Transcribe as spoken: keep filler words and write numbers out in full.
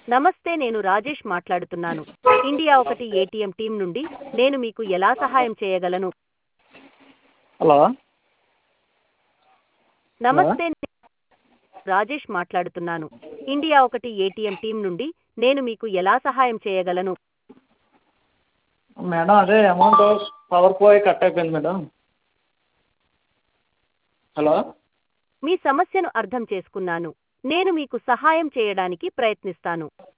నమస్తే, నేను రాజేష్ మాట్లాడుతున్నాను. ఇండియా ఒకటి ఏటీఎం టీం నుండి. నేను మీకు ఎలా సహాయం చేయగలను? హలో హలో నమస్తే, నేను రాజేష్ మాట్లాడుతున్నాను. ఇండియా ఒకటి ఏటీఎం టీం నుండి. నేను మీకు ఎలా సహాయం చేయగలను? మేడం అదే అమౌంట్ పవర్ పోయి కట్ అయిపోయింది మేడం. హలో మీ సమస్యను అర్థం చేసుకున్నాను. నేను మీకు సహాయం చేయడానికి ప్రయత్నిస్తాను.